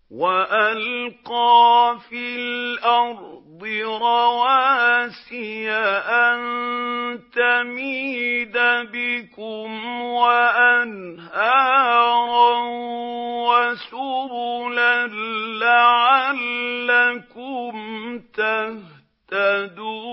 وَأَلْقَىٰ فِي الْأَرْضِ رَوَاسِيَ أَن تَمِيدَ بِكُمْ وَأَنْهَارًا وَسُبُلًا لَّعَلَّكُمْ تَهْتَدُونَ